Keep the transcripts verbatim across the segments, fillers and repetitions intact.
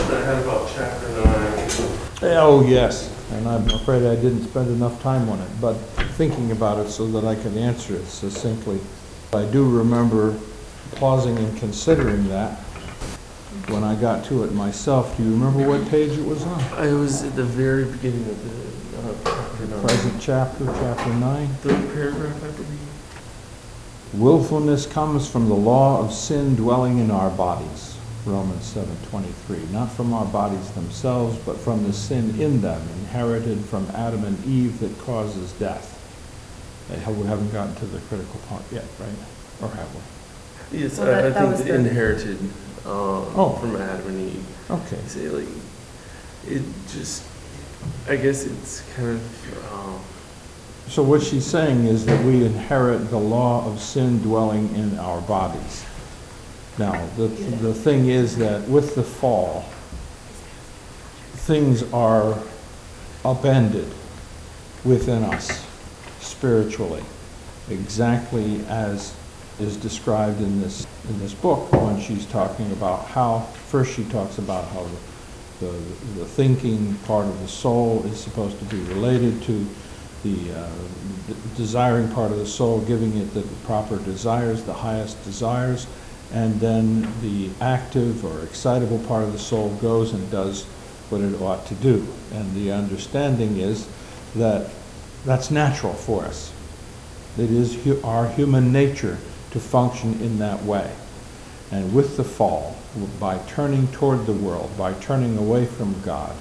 I had about chapter nine. Oh, yes, and I'm afraid I didn't spend enough time on it, but thinking about it so that I can answer it succinctly. I do remember pausing and considering that when I got to it myself. Do you remember what page it was on? I was at the very beginning of the uh, chapter nine. Present chapter, chapter nine. Third paragraph, I believe. Willfulness comes from the law of sin dwelling in our bodies, Romans seven twenty-three. Not from our bodies themselves, but from the sin in them, inherited from Adam and Eve that causes death. We haven't gotten to the critical part yet, right? Or have we? Yes, Well, that- I, I that think was the the- inherited um, Oh. from Adam and Eve. Okay. I say like, it just, I guess it's kind of, um, So what she's saying is that we inherit the law of sin dwelling in our bodies. Now, the, the thing is that with the fall, things are upended within us spiritually, exactly as is described in this in this book when she's talking about how, first she talks about how the, the, the thinking part of the soul is supposed to be related to the, uh, the desiring part of the soul, giving it the proper desires, the highest desires, and then the active or excitable part of the soul goes and does what it ought to do. And the understanding is that that's natural for us. It is hu- our human nature to function in that way. And with the fall, by turning toward the world, by turning away from God,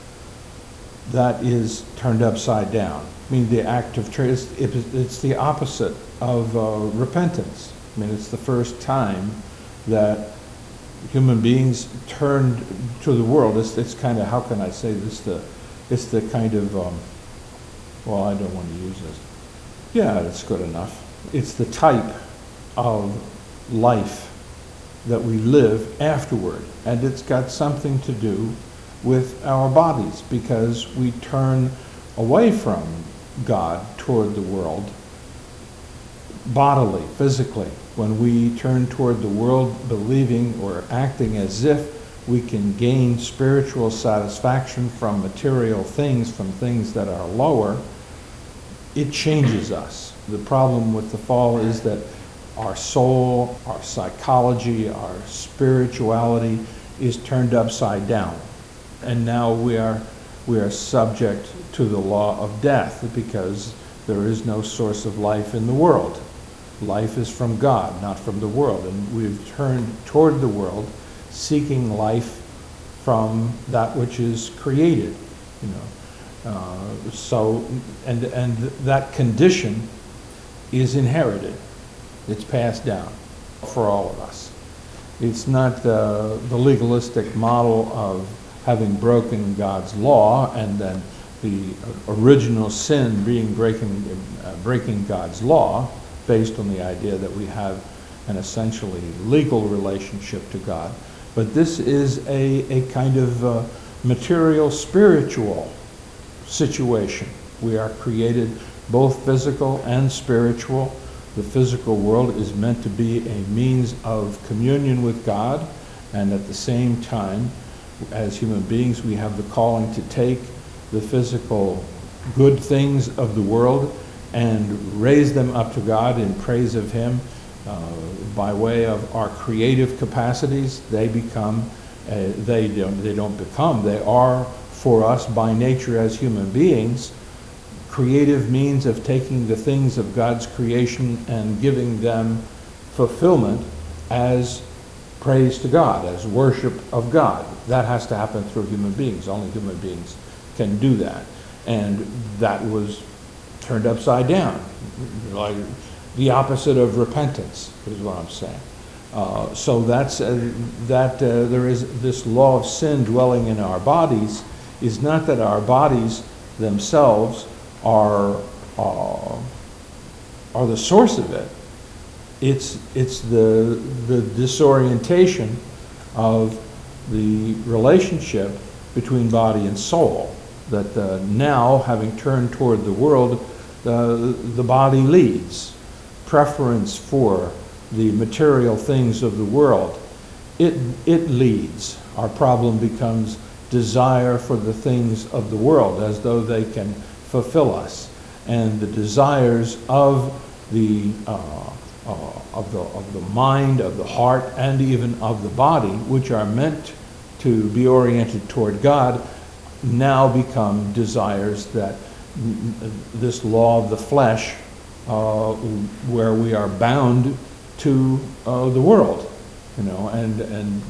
that is turned upside down. I mean, the act of tra- it's, it, it's the opposite of uh, repentance. I mean, it's the first time that human beings turned to the world. It's, it's kind of, how can I say this? The, it's the kind of, um, well, I don't want to use this. Yeah, it's good enough. It's the type of life that we live afterward. And it's got something to do with our bodies, because we turn away from God toward the world bodily, physically. When we turn toward the world believing or acting as if we can gain spiritual satisfaction from material things, from things that are lower, it changes us. The problem with the fall is that our soul, our psychology, our spirituality is turned upside down. And now we are, we are subject to the law of death, because there is no source of life in the world. Life is from God, not from the world. And we've turned toward the world, seeking life from that which is created, you know. Uh, so, and, and that condition is inherited. It's passed down for all of us. It's not the, the legalistic model of having broken God's law and then the original sin being breaking, uh, breaking God's law, based on the idea that we have an essentially legal relationship to God. But this is a, a kind of uh, material spiritual situation. We are created both physical and spiritual. The physical world is meant to be a means of communion with God, and at the same time, as human beings, we have the calling to take the physical good things of the world and raise them up to God in praise of Him uh, by way of our creative capacities. They become, uh, they don't, they don't become, they are for us by nature as human beings, creative means of taking the things of God's creation and giving them fulfillment as praise to God, as worship of God. That has to happen through human beings. Only human beings can do that. And that was turned upside down. Like the opposite of repentance is what I'm saying. Uh, so that's, uh, that uh, there is this law of sin dwelling in our bodies is not that our bodies themselves are, uh, are the source of it. It's, it's the, the disorientation of the relationship between body and soul, that uh, now, having turned toward the world, uh, the body leads. Preference for the material things of the world, it, it leads. Our problem becomes desire for the things of the world, as though they can fulfill us. And the desires of the uh, uh, of the of the mind, of the heart, and even of the body, which are meant to be oriented toward God, now become desires that this law of the flesh, uh, where we are bound to uh, the world, you know, and and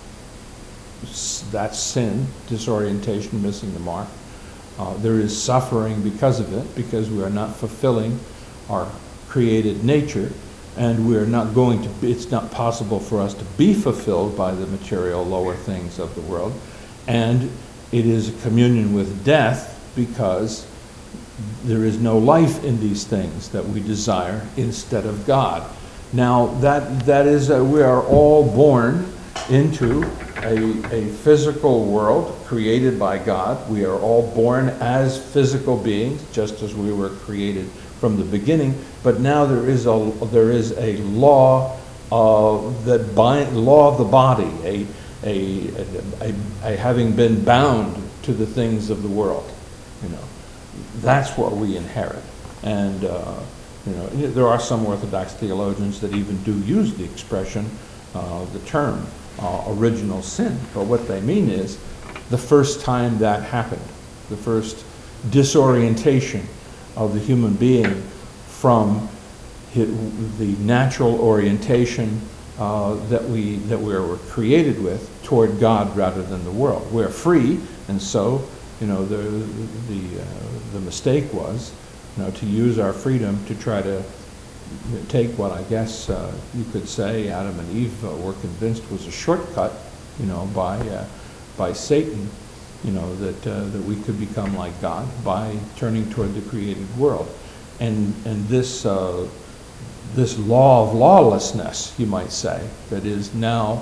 that's sin, disorientation, missing the mark. Uh, there is suffering because of it, because we are not fulfilling our created nature, and we are not going to be, it's not possible for us to be fulfilled by the material lower things of the world. And it is a communion with death, because there is no life in these things that we desire instead of God. Now, that that is, a, we are all born into a, a physical world created by God. We are all born as physical beings, just as we were created from the beginning. But now there is a there is a law of that bind, law of the body, a a, a a having been bound to the things of the world. You know, that's what we inherit. And uh, you know, there are some Orthodox theologians that even do use the expression, uh, the term. Uh, original sin, but what they mean is the first time that happened, the first disorientation of the human being from his, the natural orientation uh, that we that we were created with toward God rather than the world. We're free, and so you know the the uh, the mistake was, you know, to use our freedom to try to take what I guess uh, you could say Adam and Eve uh, were convinced was a shortcut, you know, by uh, by Satan, you know, that uh, that we could become like God by turning toward the created world, and and this uh, this law of lawlessness, you might say, that is now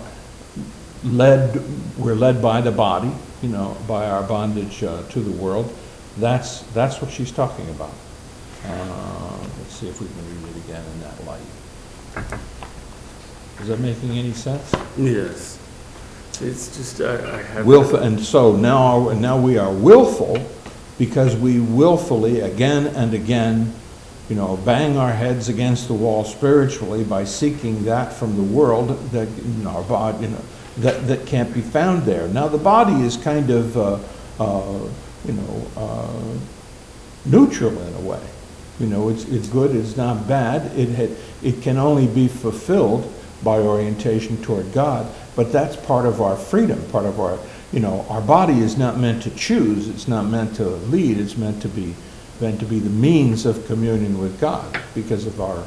led, we're led by the body, you know, by our bondage uh, to the world. That's that's what she's talking about. Uh, let's see if we can read it again in that light. Is that making any sense? Yes. It's just, I, I have... Willful, and so now, now we are willful because we willfully, again and again, you know, bang our heads against the wall spiritually by seeking that from the world that, you know, our body, you know, that, that can't be found there. Now the body is kind of, uh, uh, you know, uh, neutral in a way. You know, it's it's good, it's not bad. It had, it can only be fulfilled by orientation toward God. But that's part of our freedom, part of our, you know, our body is not meant to choose. It's not meant to lead. It's meant to be meant to be the means of communion with God because of our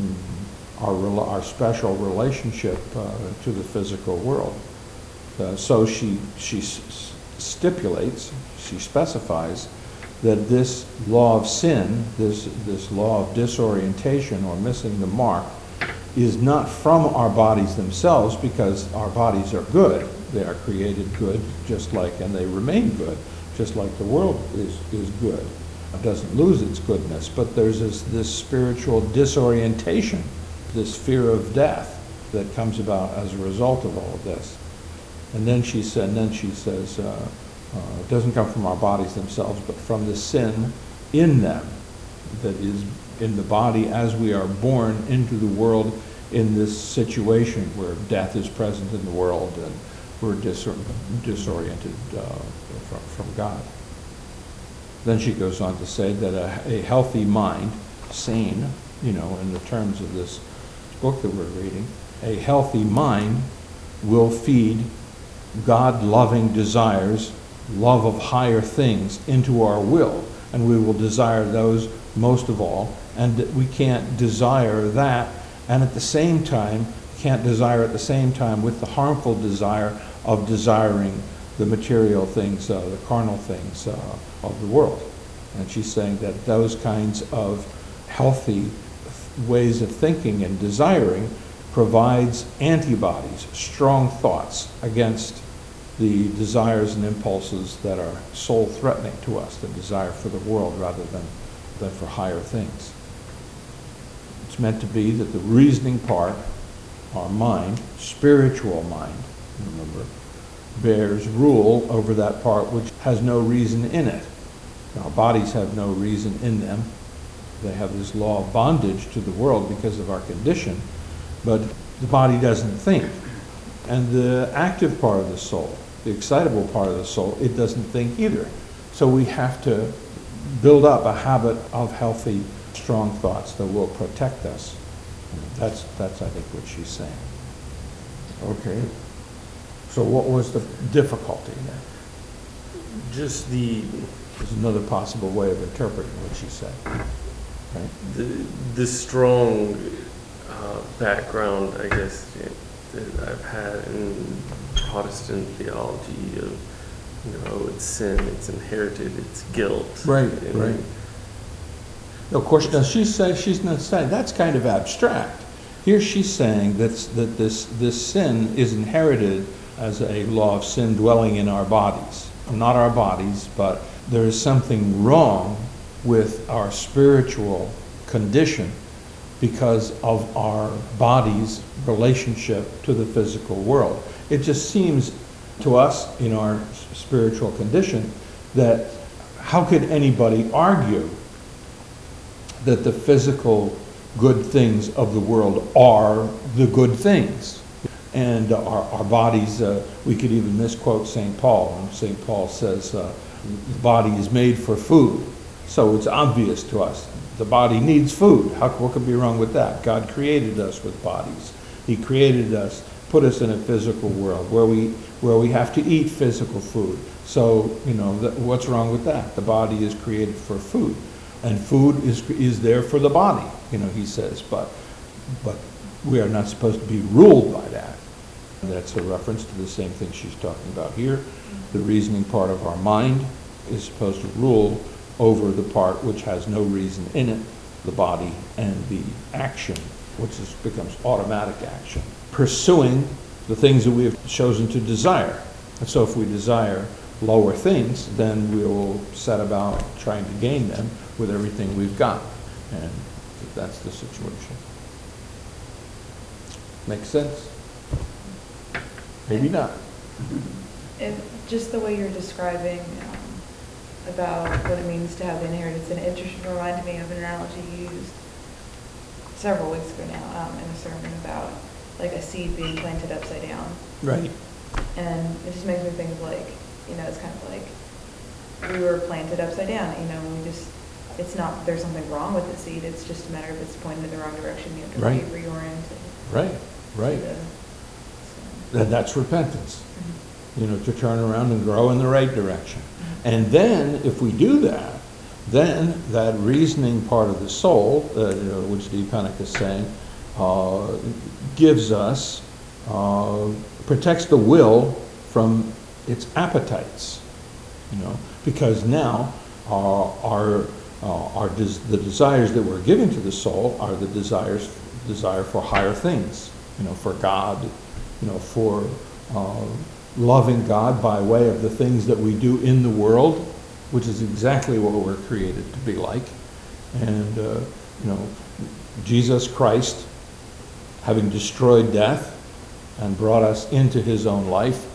our our special relationship uh, to the physical world. Uh, so she she s- stipulates, she specifies that this law of sin, this, this law of disorientation or missing the mark, is not from our bodies themselves, because our bodies are good. They are created good, just like, and they remain good, just like the world is, is good. It doesn't lose its goodness, but there's this, this spiritual disorientation, this fear of death that comes about as a result of all of this. And then she said, and then she says, uh, Uh, it doesn't come from our bodies themselves, but from the sin in them that is in the body as we are born into the world in this situation where death is present in the world and we're disor- disoriented uh, from, from God. Then she goes on to say that a, a healthy mind, sane, you know, in the terms of this book that we're reading, a healthy mind will feed God-loving desires, love of higher things into our will, and we will desire those most of all, and we can't desire that and at the same time can't desire at the same time with the harmful desire of desiring the material things, uh, the carnal things uh, of the world. And she's saying that those kinds of healthy ways of thinking and desiring provides antibodies, strong thoughts against the desires and impulses that are soul-threatening to us, the desire for the world rather than, than for higher things. It's meant to be that the reasoning part, our mind, spiritual mind, remember, bears rule over that part which has no reason in it. Our bodies have no reason in them. They have this law of bondage to the world because of our condition, but the body doesn't think. And the active part of the soul, the excitable part of the soul, it doesn't think either. So we have to build up a habit of healthy, strong thoughts that will protect us. That's, that's I think, what she's saying. Okay. So what was the difficulty there? Just the There's another possible way of interpreting what she said. Right? the, the strong uh, background, I guess, that I've had in Protestant theology of, you know, it's sin, it's inherited, it's guilt. Right, and, right. No, of course, now she says, she's not saying, that's kind of abstract. Here she's saying that's, that this, this sin is inherited as a law of sin dwelling in our bodies. Not our bodies, but there is something wrong with our spiritual condition because of our body's relationship to the physical world. It just seems to us in our spiritual condition that how could anybody argue that the physical good things of the world are the good things? And our, our bodies, uh, we could even misquote Saint Paul, and Saint Paul says uh, the body is made for food. So it's obvious to us, the body needs food. How, what could be wrong with that? God created us with bodies. He created us, put us in a physical world where we, where we have to eat physical food. So, you know, th- what's wrong with that? The body is created for food. And food is, is there for the body, you know, he says, but, but we are not supposed to be ruled by that. And that's a reference to the same thing she's talking about here. The reasoning part of our mind is supposed to rule over the part which has no reason in it, the body, and the action, which is, becomes automatic action, pursuing the things that we have chosen to desire. And so if we desire lower things, then we will set about trying to gain them with everything we've got. And that's the situation. Make sense? Maybe not. And just the way you're describing um, about what it means to have inheritance, and it just reminded me of an analogy you used several weeks ago now um, in a sermon about like a seed being planted upside down. Right. And it just makes me think of like, you know, it's kind of like we were planted upside down, you know, and we just, it's not, there's something wrong with the seed, it's just a matter of it's pointed in the wrong direction, you have to Right. re- reorient. Right, right. The, so. And that's repentance. Mm-hmm. You know, to turn around and grow in the right direction. And then, if we do that, then that reasoning part of the soul, uh, you know, which D. Pennock is saying, uh, gives us, uh, protects the will from its appetites. You know, because now uh, our uh, our des- the desires that we're giving to the soul are the desires desire for higher things. You know, for God. You know, for uh, loving God by way of the things that we do in the world, which is exactly what we're created to be like. And, uh, you know, Jesus Christ, having destroyed death and brought us into his own life,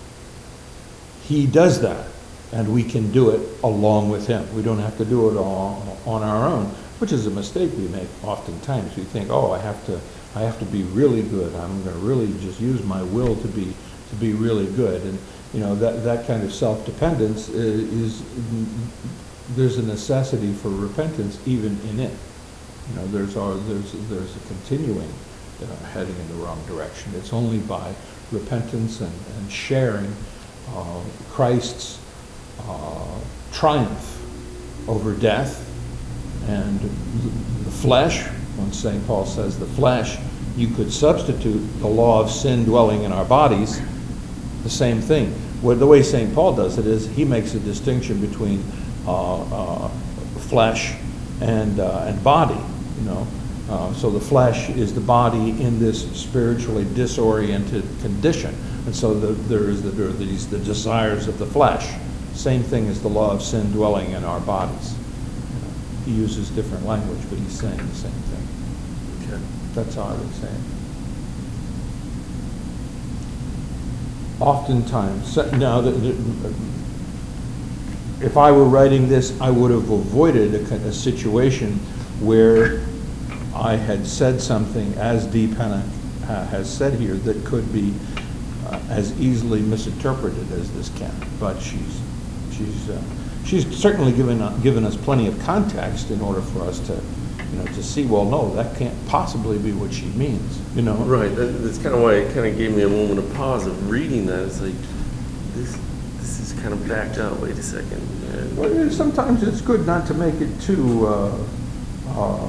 he does that, and we can do it along with him. We don't have to do it all on our own, which is a mistake we make oftentimes. We think, oh, I have to, I have to be really good. I'm going to really just use my will to be to be really good. And you know, that that kind of self-dependence is, is there's a necessity for repentance even in it. You know, there's our, there's there's a continuing uh, heading in the wrong direction. It's only by repentance and, and sharing uh, Christ's uh, triumph over death and the flesh. When Saint Paul says the flesh, you could substitute the law of sin dwelling in our bodies. The same thing. Well, the way Saint Paul does it is he makes a distinction between uh, uh, flesh and uh, and body. You know, uh, so the flesh is the body in this spiritually disoriented condition, and so the, there is the, there are these the desires of the flesh. Same thing as the law of sin dwelling in our bodies. He uses different language, but he's saying the same thing. Okay. That's how I would say it. Oftentimes, so- now, the- the- if I were writing this, I would have avoided a, kind of situation where I had said something, as Dee Pennock uh, has said here, that could be uh, as easily misinterpreted as this can. But she's, she's, uh, she's certainly given, uh, given us plenty of context in order for us to, you know, to see, well, no, that can't possibly be what she means, you know? Right, that, that's kind of why it kind of gave me a moment of pause of reading that. It's like, this, this is kind of backed out, wait a second. And Well, yeah, sometimes it's good not to make it too, uh, uh,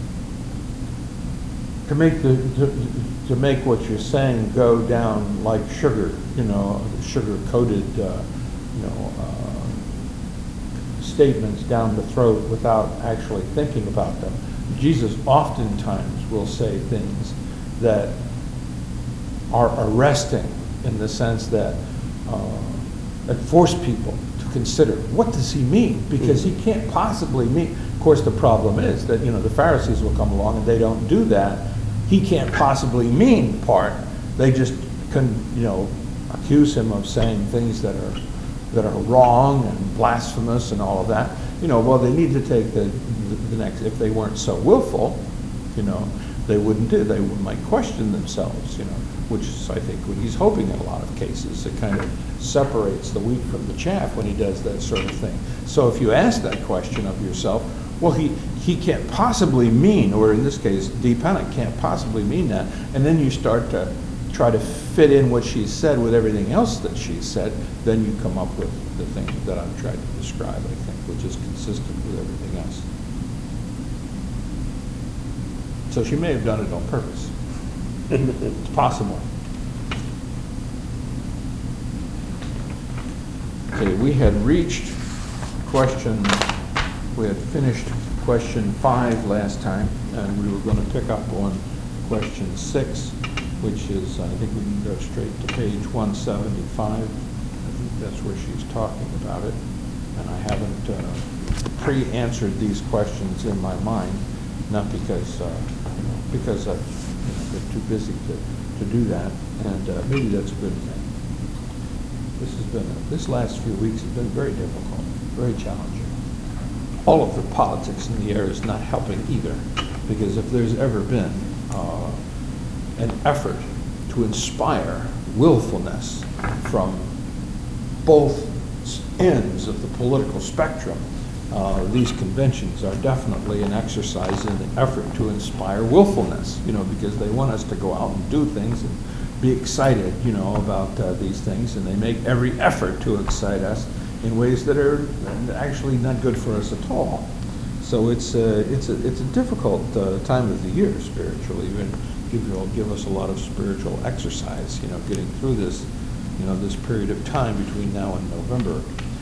to make the, to, to make what you're saying go down like sugar, you know, sugar-coated, uh, you know, uh, statements down the throat without actually thinking about them. Jesus oftentimes will say things that are arresting in the sense that, uh, that force people to consider, what does he mean? Because he can't possibly mean, of course the problem is that, you know, the Pharisees will come along and they don't do that. He can't possibly mean part. They just can, you know, accuse him of saying things that are that are wrong and blasphemous and all of that. You know, well, they need to take the, the, the next, if they weren't so willful, you know, they wouldn't do, they might question themselves, you know, which is, I think, what he's hoping in a lot of cases. It kind of separates the wheat from the chaff when he does that sort of thing. So if you ask that question of yourself, well, he, he can't possibly mean, or in this case, Dee Pennock can't possibly mean that, and then you start to try to fit in what she said with everything else that she said, then you come up with the thing that I've tried to describe, I think, which is consistent with everything else. So she may have done it on purpose. It's possible. Okay, we had reached question, we had finished question five last time, and we were going to pick up on question six, which is, I think we can go straight to page one seventy-five. I think that's where she's talking about it. And I haven't uh, pre-answered these questions in my mind, not because, uh, you know, because I've you know, been too busy to, to do that, and uh, maybe that's a good thing. This has been, a, this last few weeks has been very difficult, very challenging. All of the politics in the air is not helping either, because if there's ever been uh, an effort to inspire willfulness from both ends of the political spectrum, uh, these conventions are definitely an exercise in the effort to inspire willfulness, you know, because they want us to go out and do things and be excited, you know, about uh, these things, and they make every effort to excite us in ways that are actually not good for us at all. So it's a, it's a, it's a difficult uh, time of the year spiritually, and give, you know, give us a lot of spiritual exercise, you know, getting through this, you know, this period of time between now and November.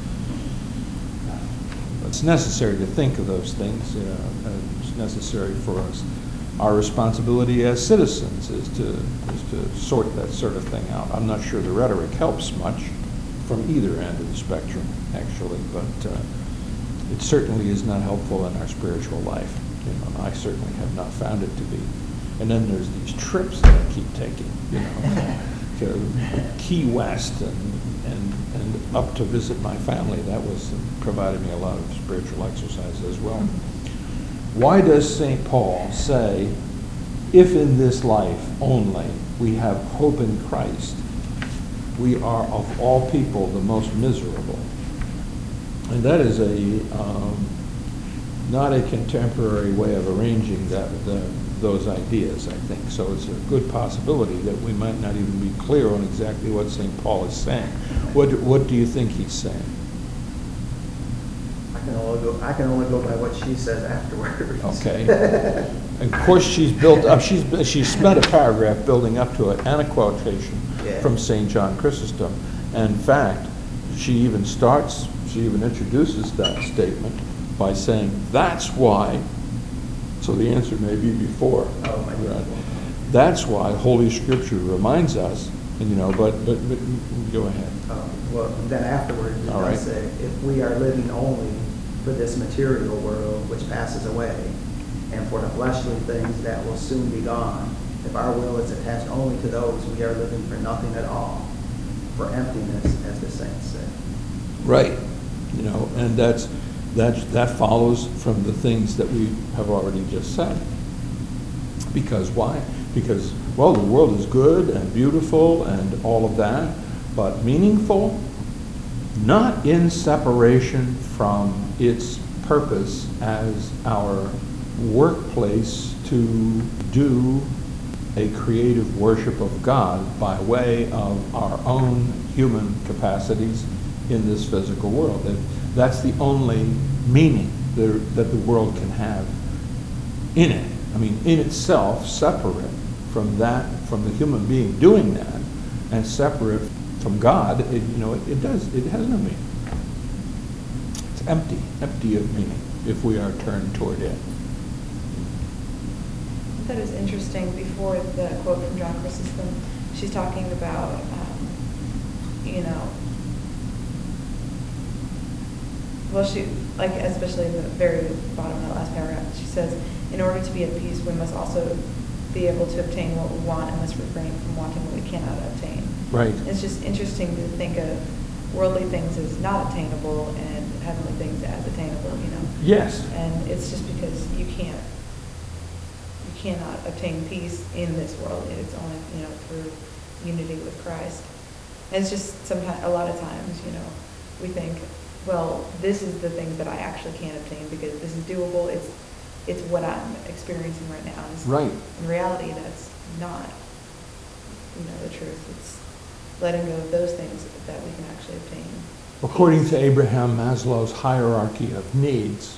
It's necessary to think of those things. You know, and it's necessary for us. Our responsibility as citizens is to, is to sort that sort of thing out. I'm not sure the rhetoric helps much from either end of the spectrum, actually, but uh, it certainly is not helpful in our spiritual life. You know, I certainly have not found it to be. And then there's these trips that I keep taking, you know, to Key West and, and, and up to visit my family. That was provided me a lot of spiritual exercise as well. Why does Saint Paul say, if in this life only we have hope in Christ, we are of all people the most miserable? And that is a um, not a contemporary way of arranging that, the, those ideas, I think. So it's a good possibility that we might not even be clear on exactly what Saint Paul is saying. What, what do you think he's saying? I can only go, I can only go by what she says afterwards. Okay. And of course, she's built up, she's, she's spent a paragraph building up to it and a quotation Yeah. from Saint John Chrysostom. And in fact, she even starts, she even introduces that statement by saying, that's why, so the answer may be before. Oh, my God. That's why Holy Scripture reminds us, and you know, but, but, but go ahead. Um, well, then afterwards, it All does right. say, if we are living only for this material world which passes away, and for the fleshly things that will soon be gone, if our will is attached only to those, we are living for nothing at all. for emptiness, as the saints say. Right. You know, and that's, that's, that follows from the things that we have already just said. Because why? Because, well, the world is good and beautiful and all of that, but meaningful, not in separation from its purpose as our workplace to do a creative worship of God by way of our own human capacities in this physical world. And that's the only meaning there, that the world can have in it. I mean, in itself, separate from that, from the human being doing that, and separate from God, it, you know, it, it does, it has no meaning. It's empty, empty of meaning if we are turned toward it. I thought it was interesting before the quote from John Chrysostom. She's talking about, um, you know, well, she, like, especially in the very bottom of the last paragraph, she says, in order to be at peace, we must also be able to obtain what we want and must refrain from wanting what we cannot obtain. Right. It's just interesting to think of worldly things as not attainable and heavenly things as attainable, you know? Yes. And it's just because you can't, you cannot obtain peace in this world. It's only, you know, through unity with Christ. And it's just sometimes, a lot of times, you know, we think, well, this is the things that I actually can obtain because this is doable. It's, it's what I'm experiencing right now. And Right. in reality, that's not, you know, the truth. It's letting go of those things that we can actually obtain. According to Abraham Maslow's hierarchy of needs,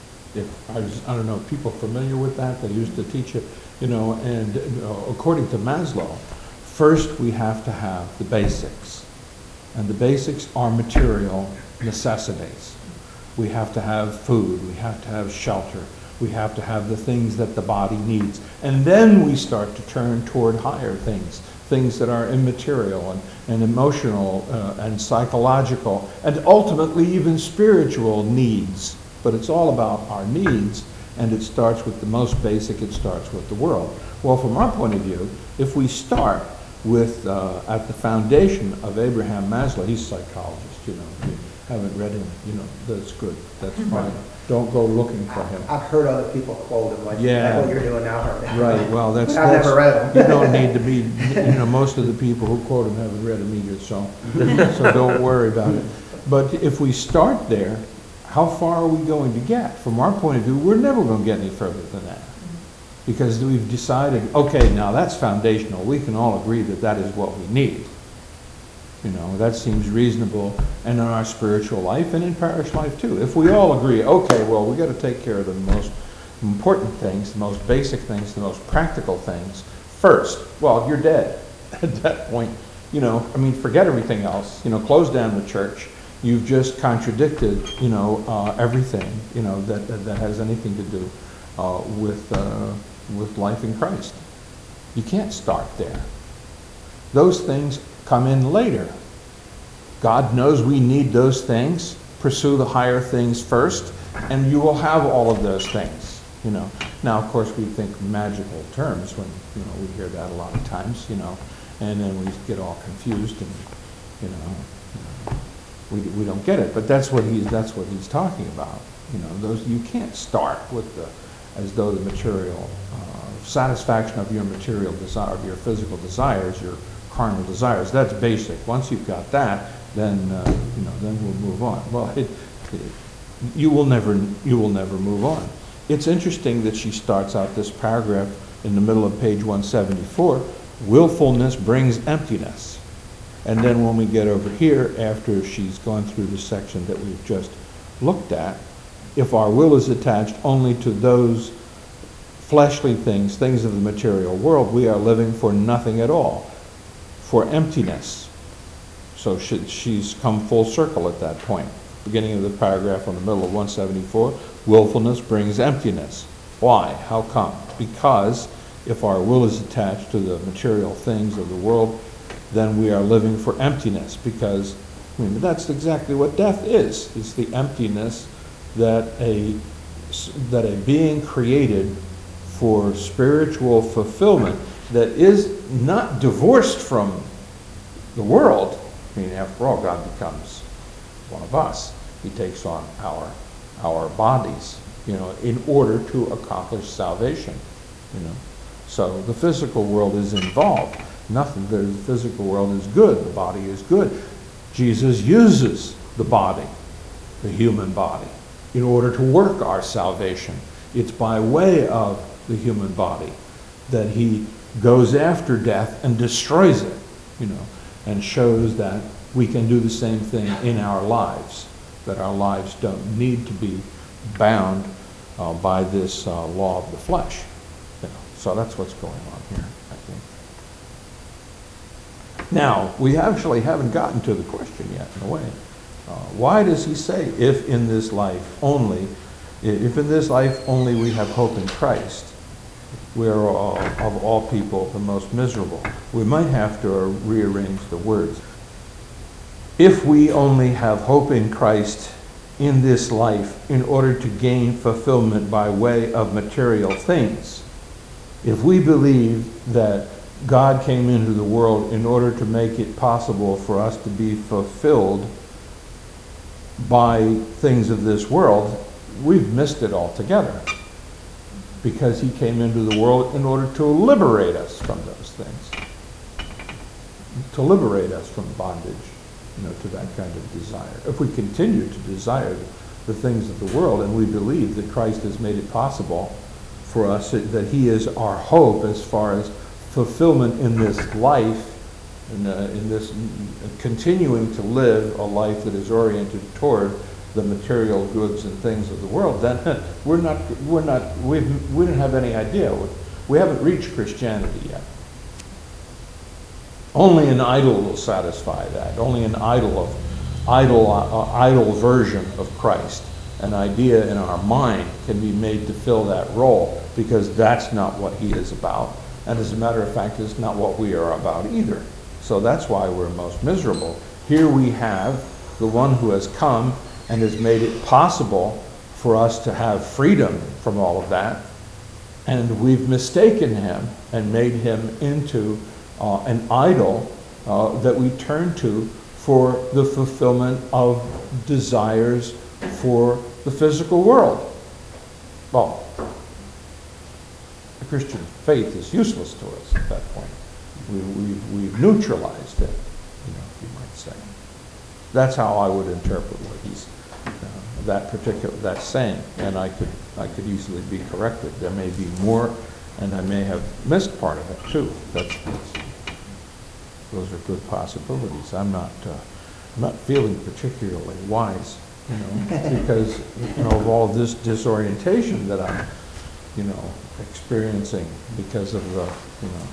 if I, was, I don't know, if people familiar with that, they used to teach it, you know, and uh, according to Maslow, first we have to have the basics. And the basics are material necessities. We have to have food, we have to have shelter, we have to have the things that the body needs. And then we start to turn toward higher things, things that are immaterial and, and emotional uh, and psychological and ultimately even spiritual needs. But it's all about our needs, and it starts with the most basic, it starts with the world. Well, from our point of view, if we start with, uh, at the foundation of Abraham Maslow, he's a psychologist, you know, if you haven't read him, you know, that's good, that's fine. Don't go looking for him. I've heard other people quote him, like, Yeah. like what you're doing now. Right, well, that's, I've that's, never read him. you don't need to be, you know, most of the people who quote him haven't read him either, so, so don't worry about it. But if we start there, how far are we going to get? From our point of view, we're never going to get any further than that. Because we've decided, okay, now that's foundational. We can all agree that that is what we need. You know, that seems reasonable, and in our spiritual life and in parish life too. If we all agree, okay, well, we got to take care of the most important things, the most basic things, the most practical things first. Well, you're dead at that point. You know, I mean, forget everything else. You know, close down the church. You've just contradicted, you know, uh, everything, you know, that, that that has anything to do uh, with uh, with life in Christ. You can't start there. Those things come in later. God knows we need those things. Pursue the higher things first, and you will have all of those things, you know. Now, of course, we think magical terms when, you know, we hear that a lot of times, you know, and then we get all confused and, you know, we, we don't get it. But that's what he's, that's what he's talking about. You know, those, you can't start with the, as though the material, uh, satisfaction of your material desire, of your physical desires, your carnal desires. That's basic. Once you've got that, then uh, you know, then we'll move on. Well, it, it, you will never, you will never move on. It's interesting that she starts out this paragraph in the middle of page one seventy-four. Willfulness brings emptiness, and then when we get over here, after she's gone through the section that we've just looked at, if our will is attached only to those fleshly things, things of the material world, we are living for nothing at all, for emptiness. So she, she's come full circle at that point. Beginning of the paragraph on the middle of one seventy-four, willfulness brings emptiness. Why? How come? Because if our will is attached to the material things of the world, then we are living for emptiness, because I mean, that's exactly what death is. It's the emptiness that a, that a being created for spiritual fulfillment that is not divorced from the world, I mean, after all, God becomes one of us. He takes on our, our bodies, you know, in order to accomplish salvation, you know. So the physical world is involved. Nothing, the physical world is good, the body is good. Jesus uses the body, the human body, in order to work our salvation. It's by way of the human body that he goes after death and destroys it, you know, and shows that we can do the same thing in our lives, that our lives don't need to be bound uh, by this uh, law of the flesh. You know. So that's what's going on here, I think. Now, we actually haven't gotten to the question yet, in a way. Uh, why does he say, if in this life only, if in this life only we have hope in Christ, we are all, of all people the most miserable? We might have to rearrange the words. If we only have hope in Christ in this life in order to gain fulfillment by way of material things, if we believe that God came into the world in order to make it possible for us to be fulfilled by things of this world, we've missed it altogether. Because he came into the world in order to liberate us from those things. To liberate us from bondage, you know, to that kind of desire. If we continue to desire the things of the world, and we believe that Christ has made it possible for us, that he is our hope as far as fulfillment in this life, in, uh, in this continuing to live a life that is oriented toward the material goods and things of the world, then we're not, we're not, we've, we don't have any idea. We haven't reached Christianity yet. Only an idol will satisfy that. Only an idol of, idol, uh, idol version of Christ, an idea in our mind, can be made to fill that role, because that's not what he is about. And as a matter of fact, it's not what we are about either. So that's why we're most miserable. Here we have the one who has come and has made it possible for us to have freedom from all of that. And we've mistaken him and made him into uh, an idol uh, that we turn to for the fulfillment of desires for the physical world. Well, the Christian faith is useless to us at that point. We, we've, we've neutralized it, you know, you might say. That's how I would interpret what he's Uh, that particular, that saying, and I could, I could easily be corrected. There may be more, and I may have missed part of it too. That's, that's, those are good possibilities. I'm not, uh, I'm not feeling particularly wise, you know, because, you know, of all this disorientation that I'm, you know, experiencing because of the, you know,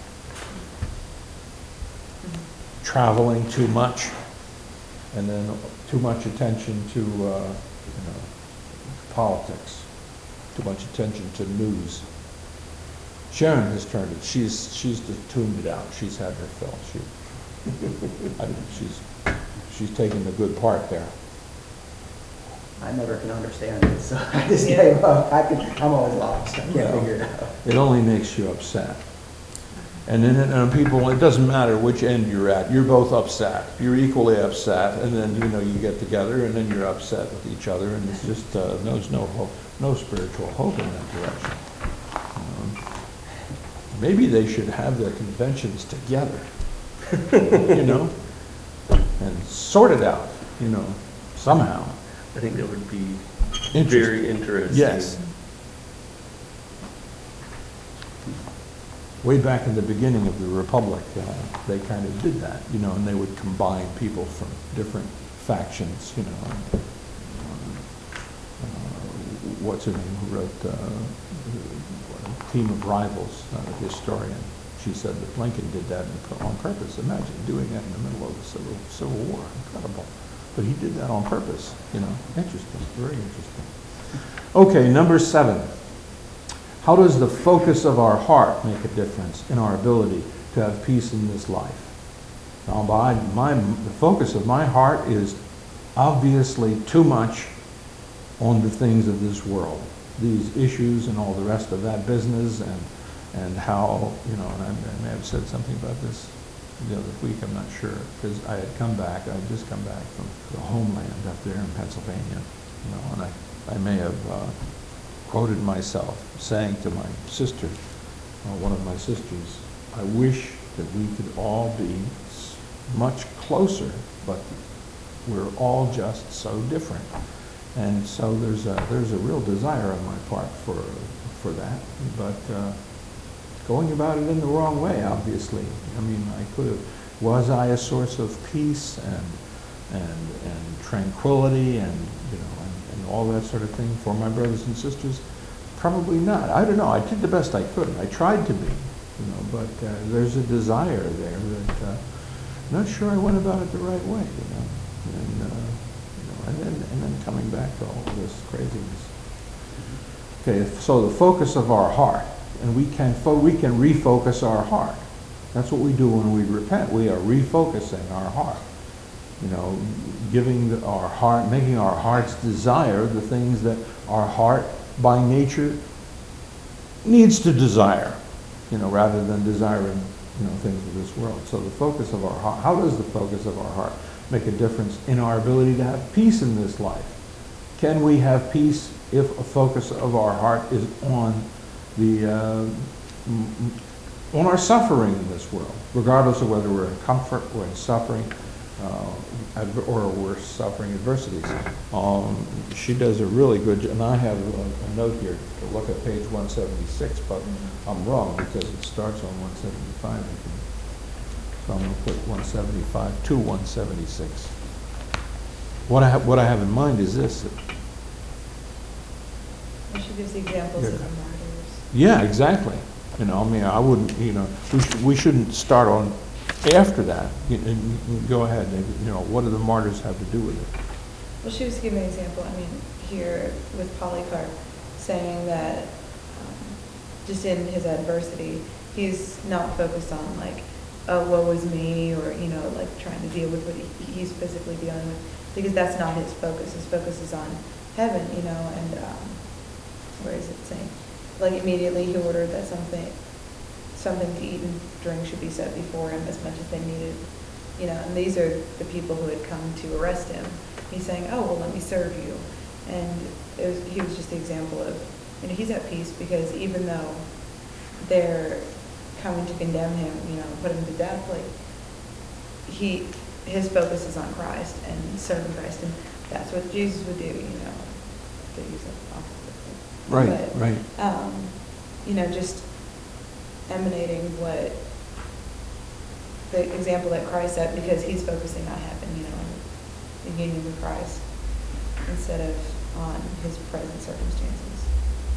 traveling too much, and then too much attention to uh, you know, politics, too much attention to news. Sharon has turned it. She's she's just tuned it out. She's had her fill. She, I mean, she's she's taken the good part there. I never can understand it, so I just gave up. I can, I'm always lost. I can't Well, figure it out. It only makes you upset. And then and people, it doesn't matter which end you're at, you're both upset. You're equally upset, and then, you know, you get together, and then you're upset with each other, and it's just, uh, there's no hope, no spiritual hope in that direction. Um, maybe they should have their conventions together, you know, and sort it out, you know, somehow. I think that would be Interesting. very interesting. Yes. Way back in the beginning of the Republic, uh, they kind of did that, you know, and they would combine people from different factions, you know. And, uh, what's her name, who wrote uh, Team of Rivals, uh, a historian. She said that Lincoln did that on purpose. Imagine doing that in the middle of the Civil, Civil War. Incredible. But he did that on purpose, you know. Interesting, very interesting. Okay, number seven. How does the focus of our heart make a difference in our ability to have peace in this life? Now, by my, the focus of my heart is obviously too much on the things of this world, these issues and all the rest of that business, and and how, you know, and I, I may have said something about this the other week, I'm not sure, because I had come back, I had just come back from the homeland up there in Pennsylvania, you know, and I, I may have uh, quoted myself saying to my sister, uh, one of my sisters, I wish that we could all be s- much closer, but we're all just so different. And so there's a, there's a real desire on my part for, for that, but uh, going about it in the wrong way, obviously. I mean, I could have, was I a source of peace and, and, and tranquility and, you know, and, and all that sort of thing for my brothers and sisters? Probably not. I don't know. I did the best I could. I tried to be, you know, but uh, there's a desire there that uh, I'm not sure I went about it the right way, you know. And, uh, you know, and then, and then coming back to all this craziness. Okay, so the focus of our heart, and we can fo we can refocus our heart. That's what we do when we repent. We are refocusing our heart. You know, giving the, our heart, making our hearts desire the things that our heart, by nature, needs to desire. You know, rather than desiring, you know, things of this world. So the focus of our heart. How does the focus of our heart make a difference in our ability to have peace in this life? Can we have peace if a focus of our heart is on the uh, on our suffering in this world, regardless of whether we're in comfort or in suffering, uh, or we're suffering adversities? Um, she does a really good job, and I have a, a note here to look at page one seventy-six, but I'm wrong because it starts on one seventy-five. I think. So I'm going to put one seventy-five to one seventy-six. What I have, what I have in mind is this. Well, she gives the examples Yeah. of the martyrs. Yeah, exactly. You know, I mean, I wouldn't, you know, we, sh we shouldn't start on after that. You, and you go ahead, you know, what do the martyrs have to do with it? Well, she was giving an example, I mean, here with Polycarp, saying that um, just in his adversity, he's not focused on like, oh, woe is me, or, you know, like trying to deal with what he, he's physically dealing with, because that's not his focus. His focus is on heaven, you know, and um, where is it saying? Like immediately he ordered that something, something to eat and drink should be set before him as much as they needed, you know, and these are the people who had come to arrest him. He's saying, oh, well, let me serve you. And it was, he was just the example of, you know, he's at peace because even though they're coming to condemn him, you know, put him to death, like, he, his focus is on Christ and serving Christ, and that's what Jesus would do, you know, to use that opposite. Right, But, right. Um, you know, just emanating what the example that Christ set, because he's focusing on heaven, you know, and the union with Christ instead of on his present circumstances.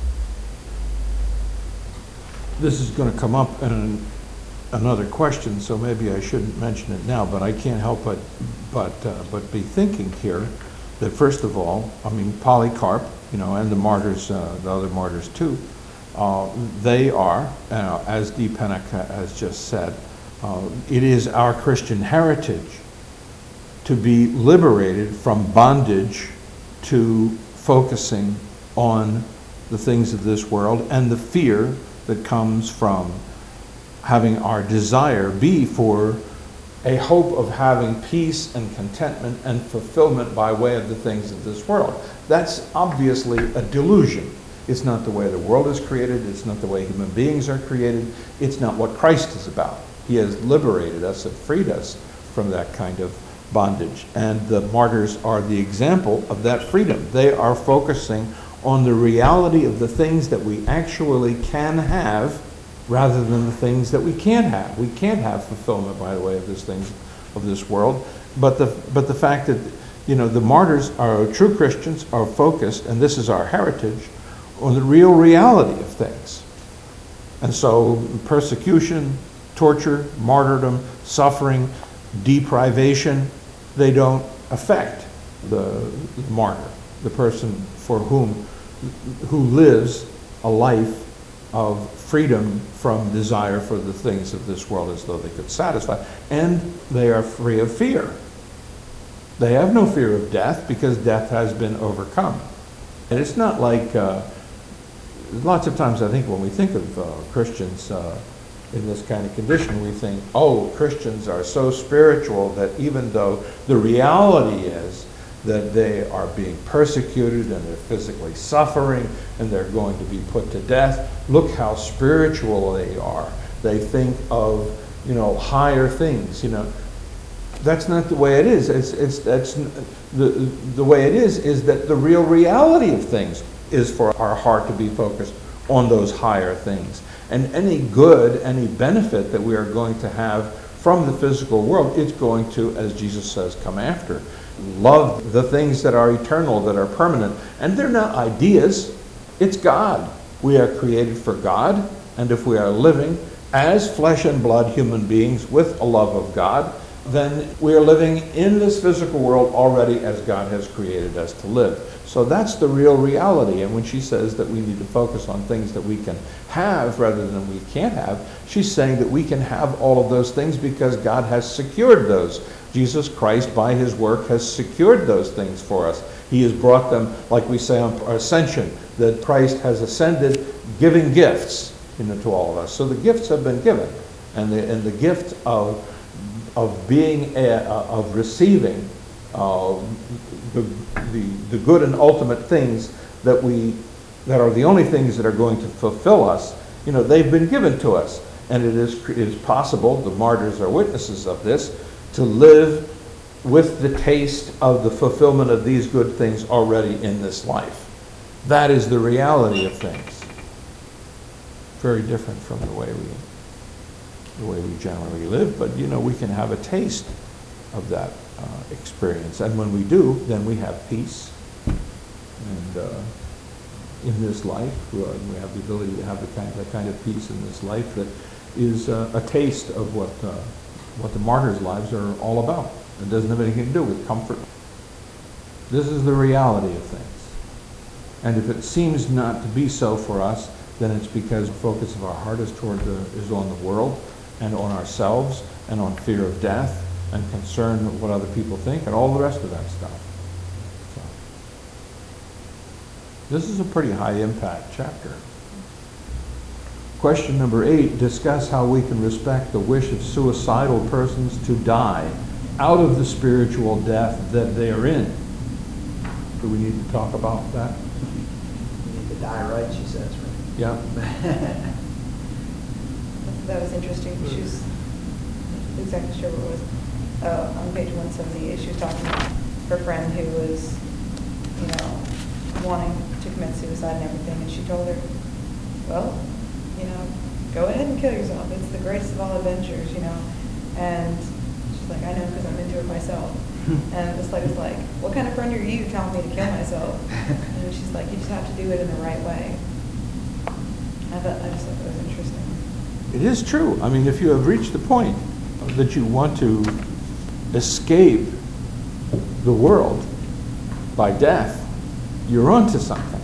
This is going to come up in an, another question, so maybe I shouldn't mention it now, but I can't help but but uh, but be thinking here that first of all, I mean, Polycarp, you know, and the martyrs, uh, the other martyrs too, uh, they are, uh, as Dee Pennock has just said, uh, it is our Christian heritage to be liberated from bondage to focusing on the things of this world and the fear that comes from having our desire be for a hope of having peace and contentment and fulfillment by way of the things of this world. That's obviously a delusion. It's not the way the world is created. It's not the way human beings are created. It's not what Christ is about. He has liberated us and freed us from that kind of bondage. And the martyrs are the example of that freedom. They are focusing on the reality of the things that we actually can have rather than the things that we can't have. We can't have fulfillment by the way of these things of this world. But the, but the fact that, you know, the martyrs are true Christians, are focused, and this is our heritage, on the real reality of things. And so persecution, torture, martyrdom, suffering, deprivation, they don't affect the, the martyr, the person for whom, who lives a life of freedom from desire for the things of this world as though they could satisfy. And they are free of fear. They have no fear of death because death has been overcome. And it's not like, uh, lots of times I think when we think of uh, Christians, uh, in this kind of condition, we think, oh, Christians are so spiritual that even though the reality is that they are being persecuted and they're physically suffering and they're going to be put to death, look how spiritual they are. They think of, you know, higher things, you know. That's not the way it is. It's, it's, that's, the, the way it is is that the real reality of things is for our heart to be focused on those higher things. And any good, any benefit that we are going to have from the physical world, it's going to, as Jesus says, come after. Love the things that are eternal, that are permanent. And they're not ideas. It's God. We are created for God. And if we are living as flesh and blood human beings with a love of God, then we are living in this physical world already as God has created us to live. So that's the real reality. And when she says that we need to focus on things that we can have rather than we can't have, she's saying that we can have all of those things because God has secured those. Jesus Christ, by his work, has secured those things for us. He has brought them, like we say on our ascension, that Christ has ascended, giving gifts, you know, to all of us. So the gifts have been given. And the, and the gift of of being, a, uh, of receiving uh, the, the, the good and ultimate things that we, that are the only things that are going to fulfill us, you know, they've been given to us. And it is, it is possible, the martyrs are witnesses of this, to live with the taste of the fulfillment of these good things already in this life. That is the reality of things. Very different from the way we the way we generally live, but you know, we can have a taste of that uh, experience. And when we do, then we have peace. And uh, in this life, we have the ability to have the kind, that kind of peace in this life that is uh, a taste of what, uh, what the martyrs' lives are all about. It doesn't have anything to do with comfort. This is the reality of things. And if it seems not to be so for us, then it's because the focus of our heart is toward the, is on the world, and on ourselves, and on fear of death, and concern with what other people think, and all the rest of that stuff. So, this is a pretty high impact chapter. Question number eight, discuss how we can respect the wish of suicidal persons to die out of the spiritual death that they are in. Do we need to talk about that? You need to die right, she says, right? Yeah. That was interesting. She was not exactly sure what it was. Uh, on page one seventy-eight, she was talking about her friend who was, you know, wanting to commit suicide and everything, and she told her, well, you know, go ahead and kill yourself. It's the greatest of all adventures, you know. And she's like, I know because I'm into it myself. And this lady's like, what kind of friend are you telling me to kill myself? And she's like, you just have to do it in the right way. I thought, I just thought that was interesting. It is true. I mean, if you have reached the point that you want to escape the world by death, you're onto something.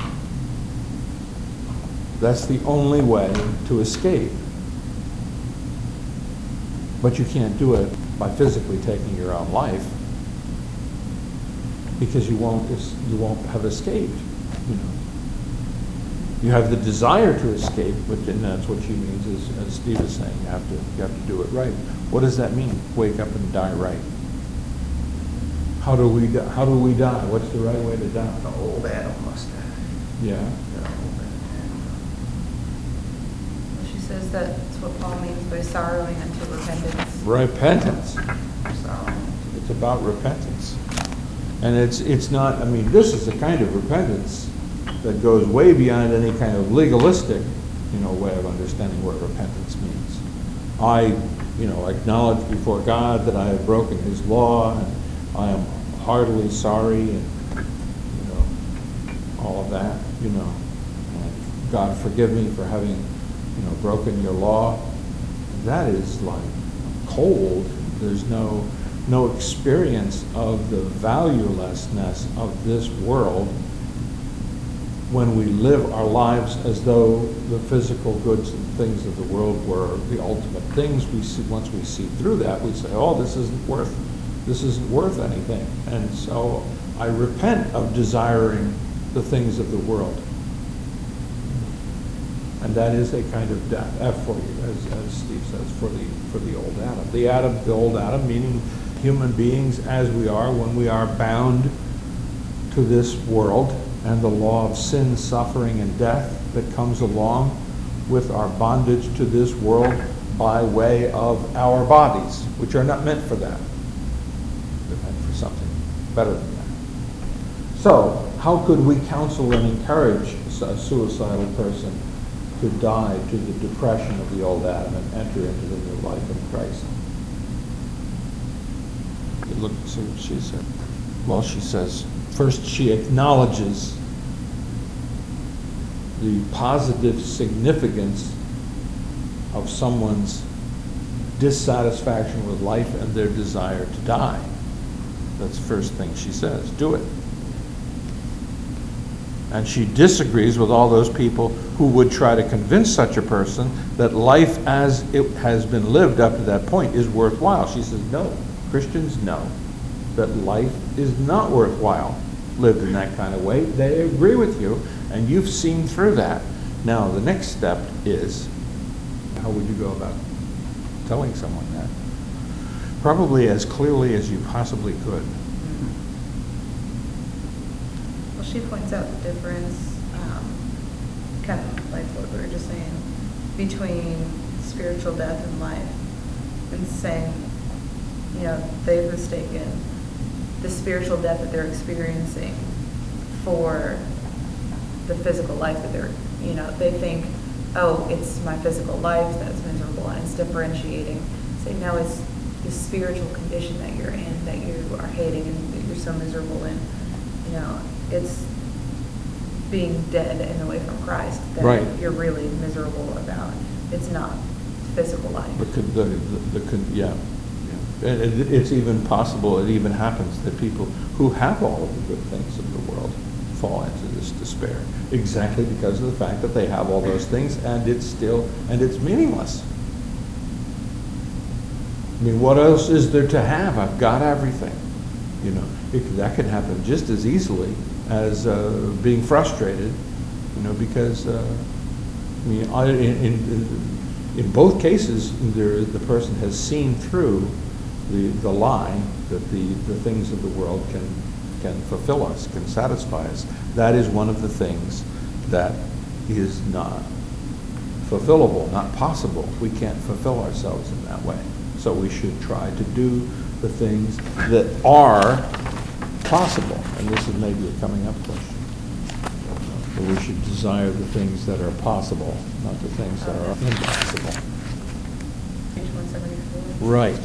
That's the only way to escape. But you can't do it by physically taking your own life, because you won't, you won't have escaped, you know. You have the desire to escape, but then that's what she means, is, as Steve is saying, you have to you have to do it right. What does that mean? Wake up and die right. How do we die? How do we die? What's the right way to die? The old Adam must die. Yeah. The old Adam. She says that's what Paul means by sorrowing unto repentance. Repentance. Sorrow. It's about repentance, and it's it's not. I mean, this is a kind of repentance that goes way beyond any kind of legalistic, you know, way of understanding what repentance means. I, you know, acknowledge before God that I have broken His law, and I am heartily sorry, and you know, all of that, you know. And God, forgive me for having, you know, broken Your law. That is like cold. There's no no experience of the valuelessness of this world when we live our lives as though the physical goods and things of the world were the ultimate things. We see, once we see through that, we say, oh, this isn't worth, this isn't worth anything. And so I repent of desiring the things of the world. And that is a kind of death, F for you, as, as Steve says, for the, for the old Adam. The Adam, the old Adam, meaning human beings as we are when we are bound to this world and the law of sin, suffering, and death that comes along with our bondage to this world by way of our bodies, which are not meant for that. They're meant for something better than that. So, how could we counsel and encourage a suicidal person to die to the depression of the old Adam and enter into the new life in Christ? You look, see what she said. Well, she says, first she acknowledges the positive significance of someone's dissatisfaction with life and their desire to die. That's the first thing she says. Do it. And she disagrees with all those people who would try to convince such a person that life as it has been lived up to that point is worthwhile. She says, no, Christians know that life is not worthwhile lived in that kind of way. They agree with you, and you've seen through that. Now, the next step is, how would you go about telling someone that? Probably as clearly as you possibly could. Well, she points out the difference, um, kind of like what we were just saying, between spiritual death and life, and saying, you know, they've mistaken the spiritual death that they're experiencing for the physical life that they're, you know, they think, oh, it's my physical life that's miserable, and it's differentiating. Say, no, it's the spiritual condition that you're in, that you are hating and that you're so miserable in. You know, it's being dead and away from Christ that Right. you're really miserable about. It's not physical life. The, con- the, the, the con- yeah. yeah. And it, it's even possible, it even happens that people who have all of the good things of the world fall into this despair, exactly because of the fact that they have all those things and it's still, and it's meaningless. I mean, what else is there to have? I've got everything. You know, it, that can happen just as easily as uh, being frustrated, you know, because, uh, I mean, I, in, in, in both cases, there, the person has seen through the, the lie that the, the things of the world can can fulfill us, can satisfy us. That is one of the things that is not fulfillable, not possible. We can't fulfill ourselves in that way. So we should try to do the things that are possible. And this is maybe a coming up question. But we should desire the things that are possible, not the things that are impossible. Page one seventy-four. Right.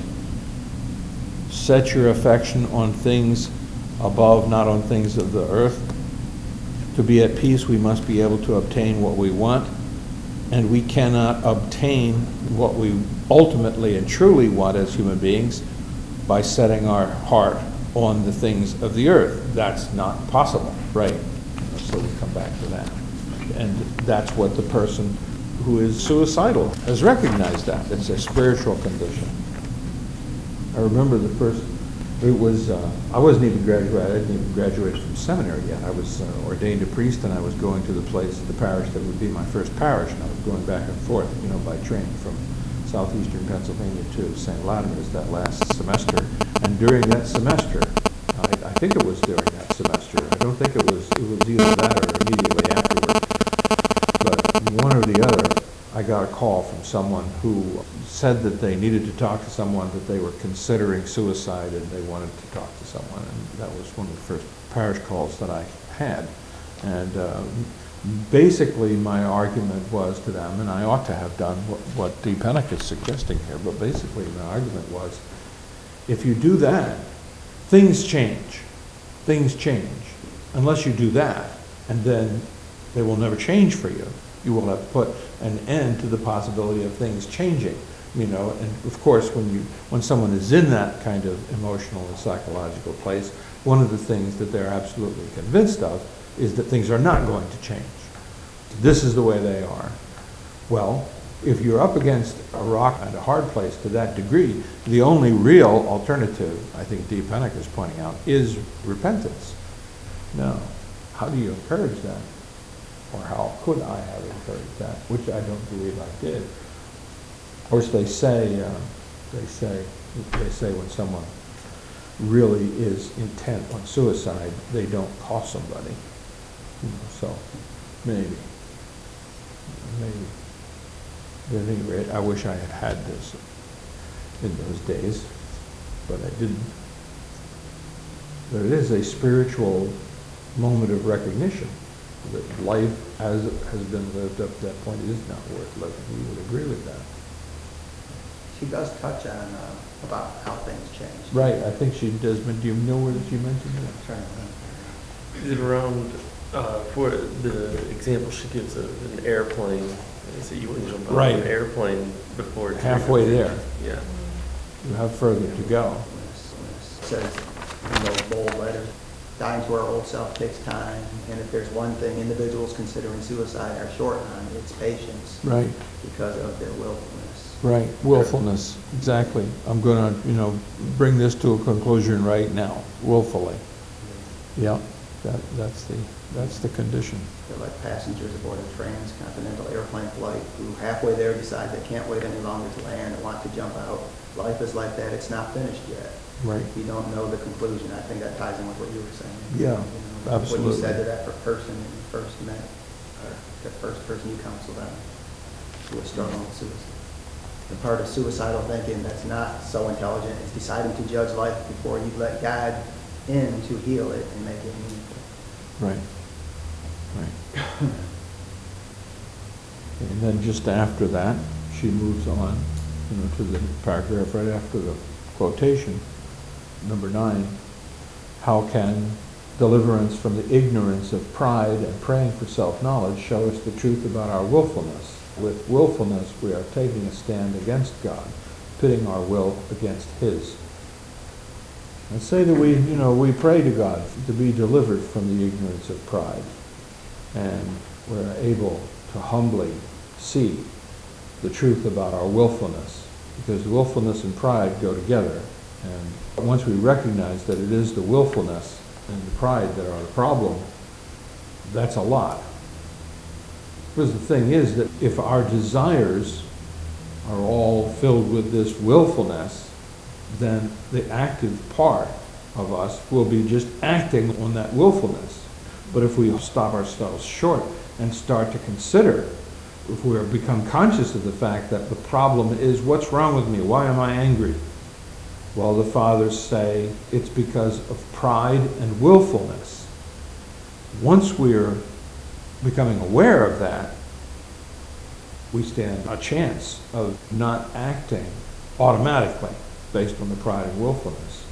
Set your affection on things above, not on things of the earth. To be at peace, we must be able to obtain what we want, and we cannot obtain what we ultimately and truly want as human beings by setting our heart on the things of the earth. That's not possible, right? So we come back to that. And that's what the person who is suicidal has recognized that. It's a spiritual condition. I remember the first, it was, uh, I wasn't even graduated, I didn't even graduate from seminary yet. I was uh, ordained a priest, and I was going to the place, the parish that would be my first parish, and I was going back and forth, you know, by train from southeastern Pennsylvania to Saint Latimer's that last semester. And during that semester, I, I think it was during that semester, I don't think it was, it was either that or immediately afterward, but one or the other, I got a call from someone who said that they needed to talk to someone, that they were considering suicide, and they wanted to talk to someone. And that was one of the first parish calls that I had. And uh, basically my argument was to them, and I ought to have done what, what D. Pennock is suggesting here, but basically my argument was, if you do that, things change. Things change. Unless you do that, and then they will never change for you. You will have put an end to the possibility of things changing, you know. And of course, when you when someone is in that kind of emotional and psychological place, one of the things that they're absolutely convinced of is that things are not going to change. This is the way they are. Well, if you're up against a rock and a hard place to that degree, the only real alternative, I think D. Pennock is pointing out, is repentance. Now, how do you encourage that? or how could I have encouraged that, which I don't believe I did. Of course, they say, uh, they say, they say when someone really is intent on suicide, they don't call somebody. You know, so maybe, maybe. At any rate, I wish I had had this in those days, but I didn't. But it is a spiritual moment of recognition that life as has been lived up to that point is not worth living. We would agree with that. She does touch on uh, about how things change. Right, I think she does, but do you know where she mentioned I'm it? trying to remember. Is it around, uh, for the example she gives of an airplane, is that you wouldn't jump out Right. of an airplane before it's Halfway ready? there. Yeah. You have further to go. It says in those bold letters, dying to our old self takes time, and if there's one thing individuals considering suicide are short on, it's patience Right, because of their willfulness. right, willfulness, exactly. I'm gonna, you know, bring this to a conclusion right now, willfully. Yeah, that, that's the, that's the condition. They're like passengers aboard a transcontinental airplane flight who halfway there decide they can't wait any longer to land and want to jump out. Life is like that, it's not finished yet. Right. You don't know the conclusion. I think that ties in with what you were saying. Yeah, You know, absolutely. When you said to that per- person that you first met, or the first person you counseled on, who was struggling with suicide. The part of suicidal thinking that's not so intelligent is deciding to judge life before you let God in to heal it and make it meaningful. Right, right. And then just after that, she moves on, you know, to the paragraph right after the quotation, number nine. How can deliverance from the ignorance of pride and praying for self-knowledge show us the truth about our willfulness? With willfulness, we are taking a stand against God, pitting our will against His. And say that we, you know, we pray to God to be delivered from the ignorance of pride, and we're able to humbly see the truth about our willfulness, because willfulness and pride go together. And once we recognize that it is the willfulness and the pride that are the problem, that's a lot. Because the thing is that if our desires are all filled with this willfulness, then the active part of us will be just acting on that willfulness. But if we stop ourselves short and start to consider, if we become conscious of the fact that the problem is, what's wrong with me? Why am I angry? Well, the fathers say it's because of pride and willfulness. Once we're becoming aware of that, we stand a chance of not acting automatically based on the pride and willfulness.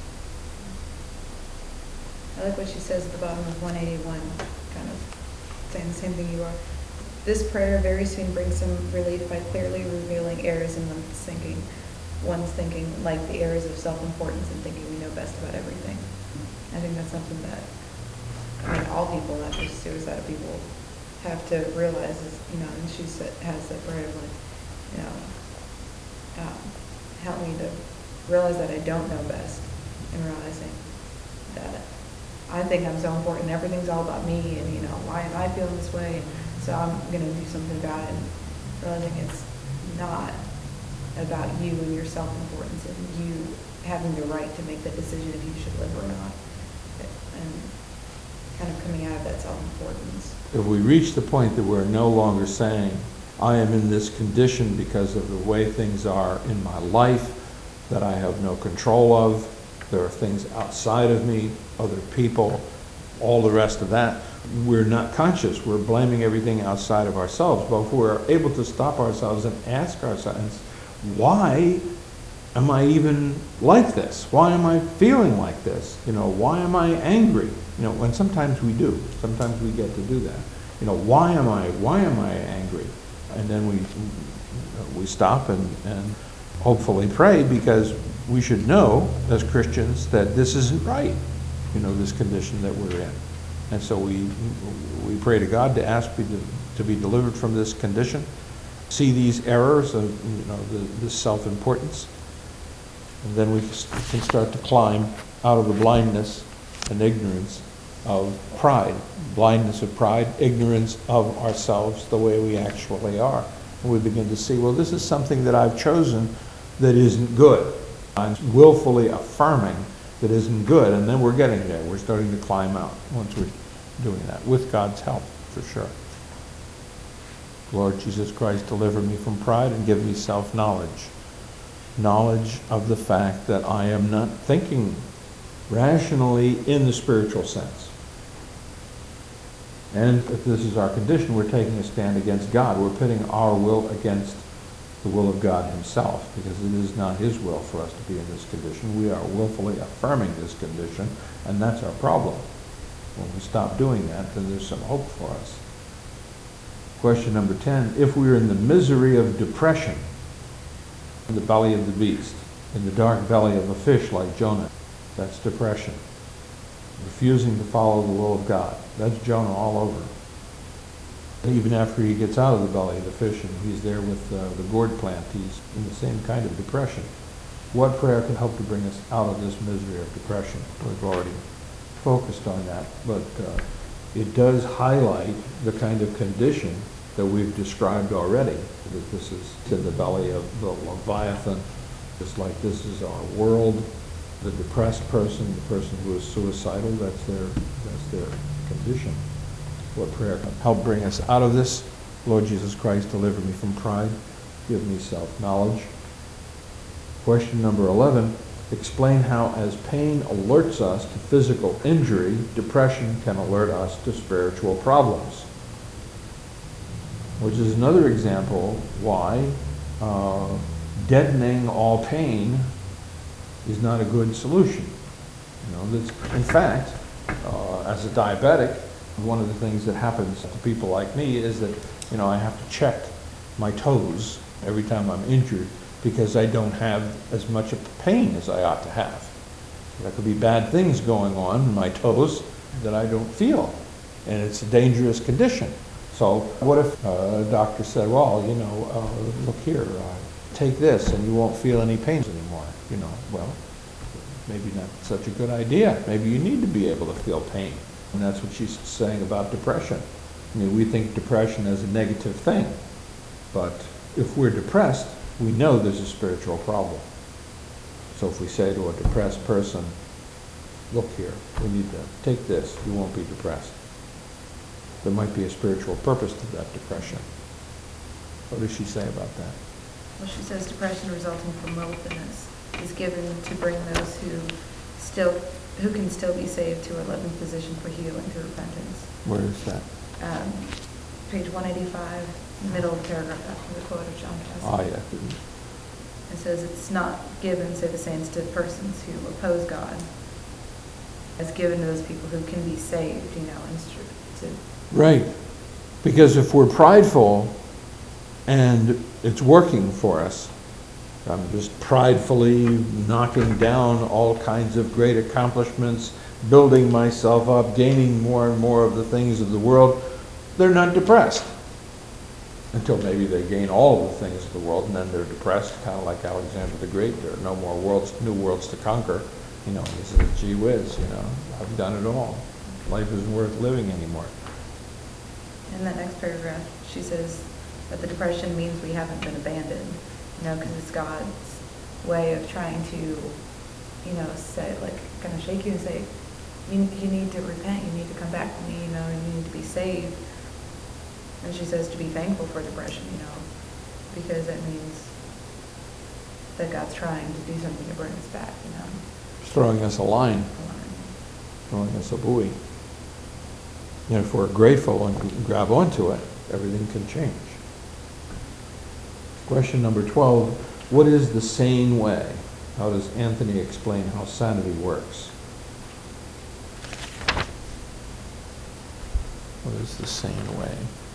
I like what she says at the bottom of one eighty-one, kind of saying the same thing you are. This prayer very soon brings some relief by clearly revealing errors in one's thinking. One's thinking, like the errors of self-importance and thinking we know best about everything. I think that's something that, I mean, all people, not just suicidal people, have to realize is, you know, and she said, has that prayer of like, you know, um, help me to realize that I don't know best, and realizing that I think I'm so important, everything's all about me, and, you know, why am I feeling this way? So I'm going to do something about it, and realizing it's not about you and your self-importance and you having the right to make the decision if you should live or not, and kind of coming out of that self-importance. If we reach the point that we're no longer saying, I am in this condition because of the way things are in my life that I have no control of, there are things outside of me, other people, all the rest of that, we're not conscious. We're blaming everything outside of ourselves. But if we're able to stop ourselves and ask ourselves, why am I even like this? Why am I feeling like this? You know, why am I angry? You know, and sometimes we do. Sometimes we get to do that. You know, why am I, why am I angry? And then we we stop and, and hopefully pray, because we should know as Christians that this isn't right, you know, this condition that we're in. And so we we pray to God to ask me to, to be delivered from this condition, see these errors of, you know, the, this self-importance, and then we can start to climb out of the blindness and ignorance of pride, blindness of pride, ignorance of ourselves the way we actually are. And we begin to see, well, this is something that I've chosen that isn't good. I'm willfully affirming that isn't good, and then we're getting there. We're starting to climb out once we're doing that, with God's help, for sure. Lord Jesus Christ, deliver me from pride and give me self-knowledge. Knowledge of the fact that I am not thinking rationally in the spiritual sense. And if this is our condition, we're taking a stand against God. We're pitting our will against the will of God himself, because it is not his will for us to be in this condition. We are willfully affirming this condition, and that's our problem. When we stop doing that, then there's some hope for us. Question number ten, if we are in the misery of depression, in the belly of the beast, in the dark belly of a fish like Jonah, that's depression. Refusing to follow the will of God, that's Jonah all over. Even after he gets out of the belly of the fish and he's there with uh, the gourd plant, he's in the same kind of depression. What prayer can help to bring us out of this misery of depression? We've already focused on that, but uh, it does highlight the kind of condition that we've described already, that this is in the belly of the Leviathan. It's like this is our world. The depressed person, the person who is suicidal, that's their, that's their condition. What prayer can help bring us out of this? Lord Jesus Christ, deliver me from pride. Give me self-knowledge. Question number eleven, explain how as pain alerts us to physical injury, depression can alert us to spiritual problems. Which is another example why uh, deadening all pain is not a good solution. You know, that's, in fact, uh, as a diabetic, one of the things that happens to people like me is that, you know, I have to check my toes every time I'm injured because I don't have as much of pain as I ought to have. There could be bad things going on in my toes that I don't feel, and it's a dangerous condition. So what if uh, a doctor said, well, you know, uh, look here, uh, take this and you won't feel any pain anymore, you know? Well, maybe not such a good idea. Maybe you need to be able to feel pain. And that's what she's saying about depression. I mean, we think depression is a negative thing, but if we're depressed, we know there's a spiritual problem. So if we say to a depressed person, look here, we need to take this, you won't be depressed. There might be a spiritual purpose to that depression. What does she say about that? Well, she says depression resulting from willfulness is given to bring those who still, who can still be saved to a loving position for healing through repentance. Where is that? Um, page one eighty-five, middle paragraph after the quote of John Cassidy. Ah, yeah. It says it's not given, say the saints, to persons who oppose God. It's given to those people who can be saved, you know, and to. Right. Because if we're prideful and it's working for us, I'm just pridefully knocking down all kinds of great accomplishments, building myself up, gaining more and more of the things of the world, they're not depressed. Until maybe they gain all of the things of the world and then they're depressed, kind of like Alexander the Great. There are no more worlds, new worlds to conquer. You know, he says, gee whiz, you know, I've done it all. Life isn't worth living anymore. In that next paragraph, she says that the depression means we haven't been abandoned, you know, because it's God's way of trying to, you know, say, like, kind of shake you and say, you, you need to repent, you need to come back to me, you know, and you need to be saved. And she says to be thankful for depression, you know, because it means that God's trying to do something to bring us back, you know. Throwing us a line, throwing us a buoy. And if we're grateful and grab onto it, everything can change. Question number twelve, what is the sane way? How does Anthony explain how sanity works? What is the sane way?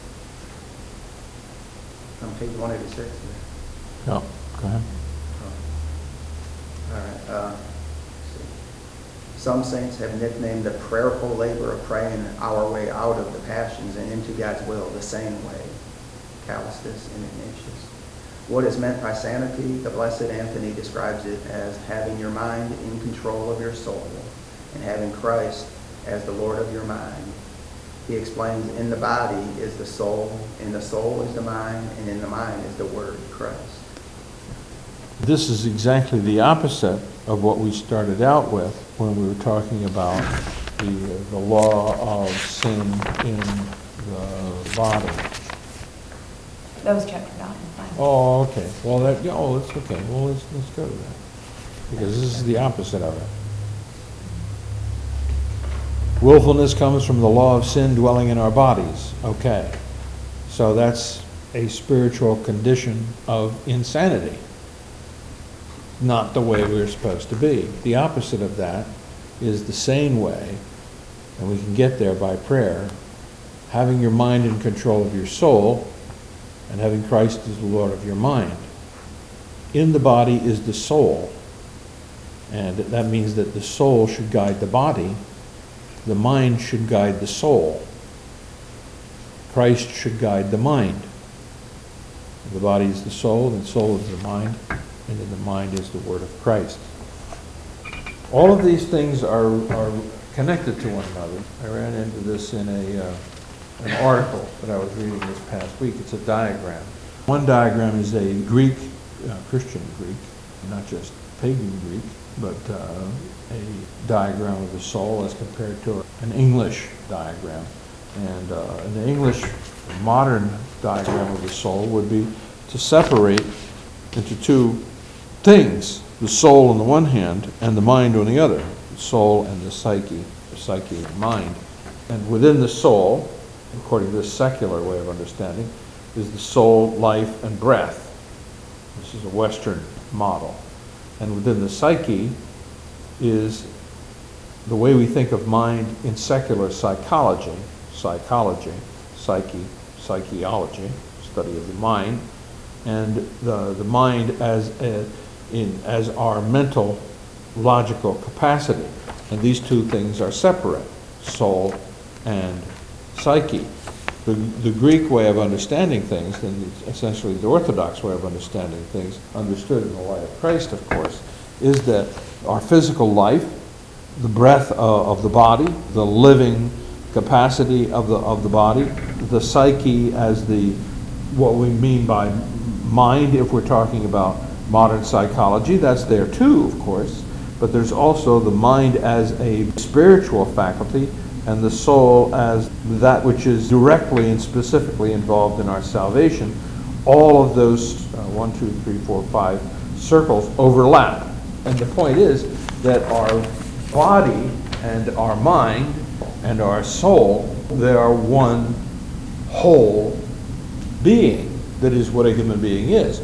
On page one eighty-six here. No, go ahead. All right. Uh, let's see. Some saints have nicknamed the prayerful labor of praying our way out of the passions and into God's will the sane way, Callistus and Ignatius. What is meant by sanity? The Blessed Anthony describes it as having your mind in control of your soul and having Christ as the Lord of your mind. He explains in the body is the soul, in the soul is the mind, and in the mind is the word, Christ. This is exactly the opposite of what we started out with when we were talking about the, the law of sin in the body. That was chapter nine. fine. Oh, okay. Well, that, yeah, oh, that's okay. Well, let's, let's go to that. Because this is the opposite of it. Willfulness comes from the law of sin dwelling in our bodies. Okay. So that's a spiritual condition of insanity. Not the way we're supposed to be. The opposite of that is the sane way, and we can get there by prayer, having your mind in control of your soul, and having Christ as the Lord of your mind. In the body is the soul, and that means that the soul should guide the body, the mind should guide the soul. Christ should guide the mind. The body is the soul, and the soul is the mind, and in the mind is the word of Christ. All of these things are, are connected to one another. I ran into this in a, uh, an article that I was reading this past week. It's a diagram. One diagram is a Greek, uh, Christian Greek, not just pagan Greek, but uh, a diagram of the soul as compared to an English diagram. And uh, in the English modern diagram of the soul would be to separate into two things, the soul on the one hand and the mind on the other, the soul and the psyche, the psyche and mind. And within the soul, according to this secular way of understanding, is the soul, life, and breath. This is a Western model. And within the psyche is the way we think of mind in secular psychology, psychology, psyche, psychology, study of the mind, and the, the mind as, a, in, as our mental logical capacity. And these two things are separate, soul and psyche. The, the Greek way of understanding things, and essentially the Orthodox way of understanding things, understood in the light of Christ, of course, is that our physical life, the breath uh, of the body, the living capacity of the of the body, the psyche as the what we mean by mind, if we're talking about modern psychology, that's there too, of course, but there's also the mind as a spiritual faculty, and the soul as that which is directly and specifically involved in our salvation. All of those uh, one, two, three, four, five circles overlap. And the point is that our body and our mind and our soul, they are one whole being. That is what a human being is.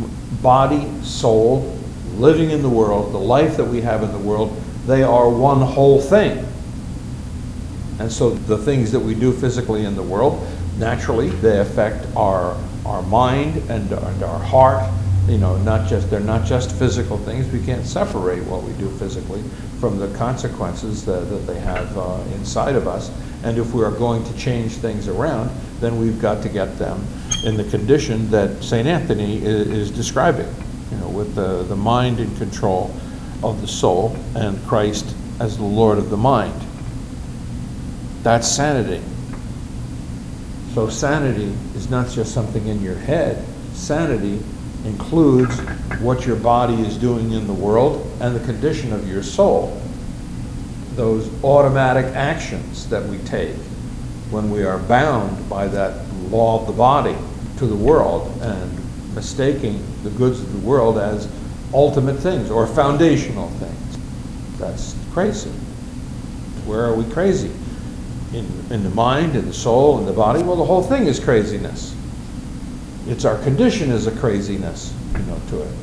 Body, soul, living in the world, the life that we have in the world, they are one whole thing. And so the things that we do physically in the world, naturally, they affect our our mind and, and our heart. You know, not just they're not just physical things. We can't separate what we do physically from the consequences that, that they have uh, inside of us. And if we are going to change things around, then we've got to get them in the condition that Saint Anthony is, is describing. You know, with the the mind in control of the soul and Christ as the Lord of the mind. That's sanity. So sanity is not just something in your head. Sanity includes what your body is doing in the world and the condition of your soul. Those automatic actions that we take when we are bound by that law of the body to the world and mistaking the goods of the world as ultimate things or foundational things. That's crazy. Where are we crazy? In, in the mind, in the soul, in the body? Well, the whole thing is craziness. It's our condition is a craziness, you know, to it.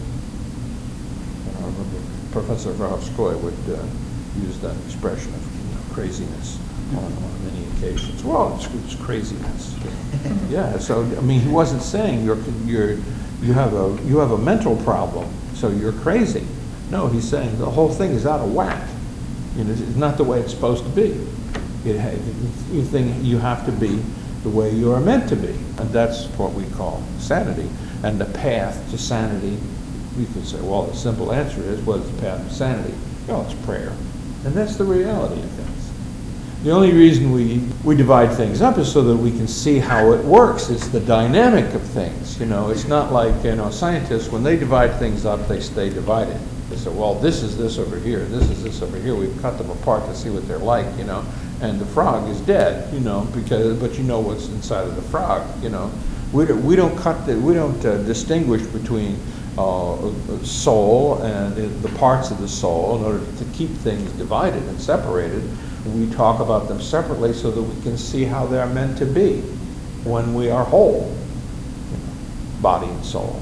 And I remember Professor Verhofstadt would uh, use that expression of you know, craziness on, on many occasions. Well, it's, it's craziness. Yeah. So I mean, he wasn't saying you're you're you have a you have a mental problem, so you're crazy. No, he's saying the whole thing is out of whack. You know, it's not the way it's supposed to be. It, you think you have to be the way you are meant to be, and that's what we call sanity. And the path to sanity, we could say, well, the simple answer is, what is the path to sanity? Well, it's prayer, and that's the reality of things. The only reason we, we divide things up is so that we can see how it works. It's the dynamic of things, you know. It's not like, you know, scientists, when they divide things up, they stay divided. They say, well, this is this over here, this is this over here. We've cut them apart to see what they're like, you know. And the frog is dead, you know, because, but you know what's inside of the frog, you know. We don't, we don't cut the, we don't uh, distinguish between uh, soul and the parts of the soul in order to keep things divided and separated. We talk about them separately so that we can see how they're meant to be when we are whole, you know, body and soul.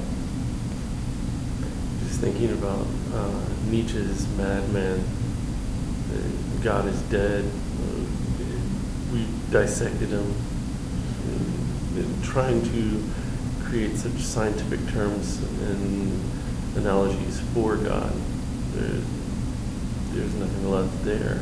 Just thinking about uh, Nietzsche's Madman, uh, God is dead. Uh, we dissected him, and, and trying to create such scientific terms and analogies for God. There, there's nothing left there.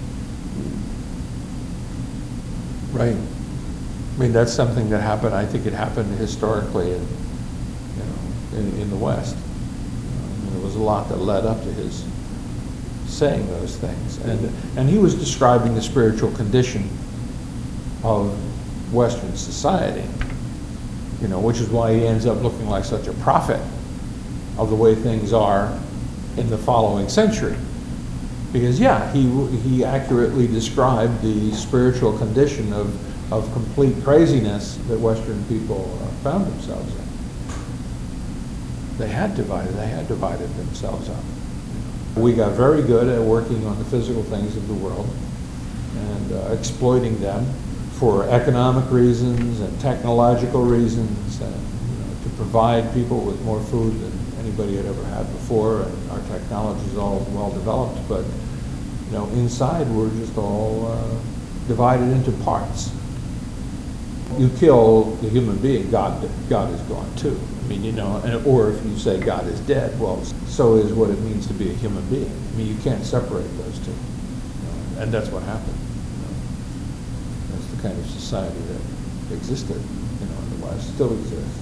Right. I mean, that's something that happened, I think it happened historically in, you know, in, in the West. Uh, there was a lot that led up to his saying those things. And, and he was describing the spiritual condition of Western society, you know, which is why he ends up looking like such a prophet of the way things are in the following century. Because, yeah, he, he accurately described the spiritual condition of, of complete craziness that Western people uh, found themselves in. They had divided, they had divided themselves up. We got very good at working on the physical things of the world and uh, exploiting them for economic reasons and technological reasons, and you know, to provide people with more food than anybody had ever had before, and our technology is all well developed, but you know, inside we're just all uh, divided into parts. You kill the human being, God, God is gone too. I mean, you know, and, or if you say God is dead, well, so is what it means to be a human being. I mean, you can't separate those two, you know, and that's what happened. You know. That's the kind of society that existed, you know, in the West, still exists.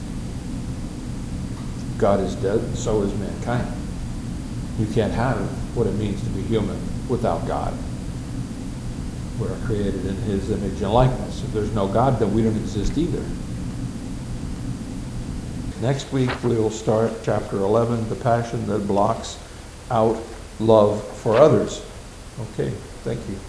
God is dead, and so is mankind. You can't have what it means to be human without God. We're created in His image and likeness. If there's no God, then we don't exist either. Next week we'll start chapter eleven, the passion that blocks out love for others. Okay, thank you.